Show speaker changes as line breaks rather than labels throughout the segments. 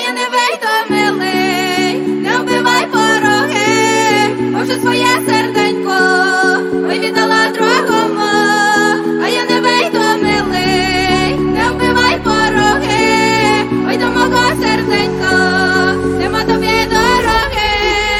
я не вийду, милий, не вбивай пороги, бо вже своє серденько ой віддала другому. А я не вийду, милий, не вбивай пороги, ой до мого серденька нема тобі дороги.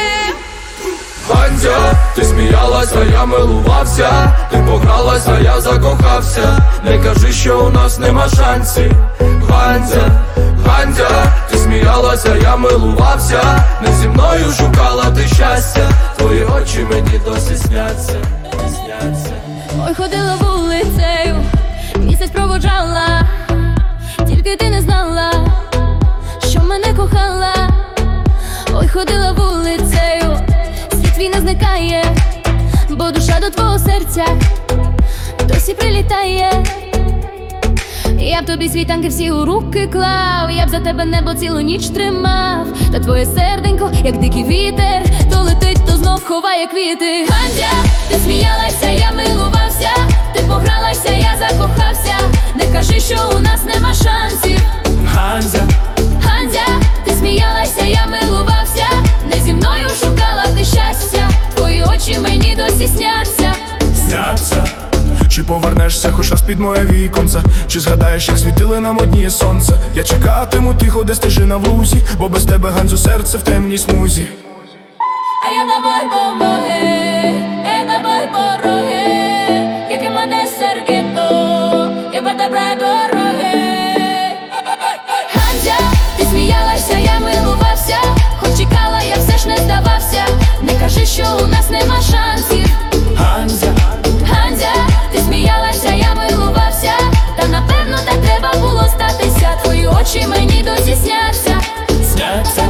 Ганзя, ти сміялася, я милувався, ти погралася, я закохався. Не кажи, що у нас нема шансів. Ганзя, Ганзя, ти сміялася, я милувався, не зі мною шукала ти щастя. Твої очі мені досі сняться, сняться.
Ой, ходила вулицею, місяць проводжала, тільки ти не знала, що мене кохала. Ой, ходила вулицею, світ твій не зникає, бо душа до твого серця досі прилітає. Я б тобі світанки всі у руки клав, я б за тебе небо цілу ніч тримав. Та твоє серденько, як дикий вітер, то летить, то знов ховає квіти. Ганзя, ти сміялася, я милувався, ти погралася, я закохався. Не кажи, що у нас нема шансів.
Ганзя,
Ганзя, ти сміялася, я милувався, не зі мною шукала ти щастя. Твої очі мені досі сняться,
сняться. Чи повернешся хоч раз під моє віконце? Чи згадаєш, як світили нам одні сонце? Я чекатиму тихо, де стежина в лузі, бо без тебе, Ганзю, серце в темній смузі.
а я на бой помоги, на бой пороги, яке мене сердито, і по тебе дороги. Ганзя, ти сміялася, я милувався, хоч чекала, я все ж не здавався. Не кажи, що у нас нема шансів.
Ганзя,
Ганзя, ти сміялася, я милувався, та напевно так треба було статися. Твої очі мені досі сняться,
сняться.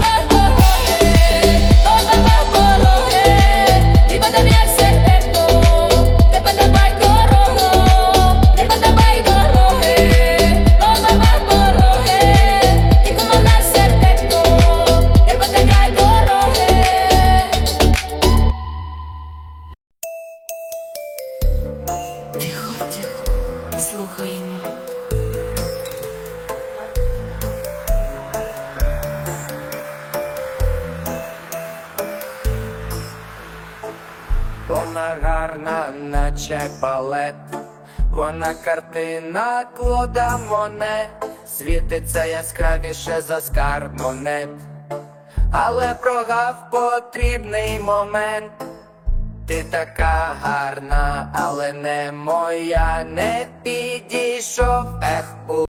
Тихо, тихо, слухаємо.
Вона гарна, наче балет, вона картина Клода Моне, світиться яскравіше за скарб монет, але прогав потрібний момент. Ти така гарна, але не моя, не підійшов, ех,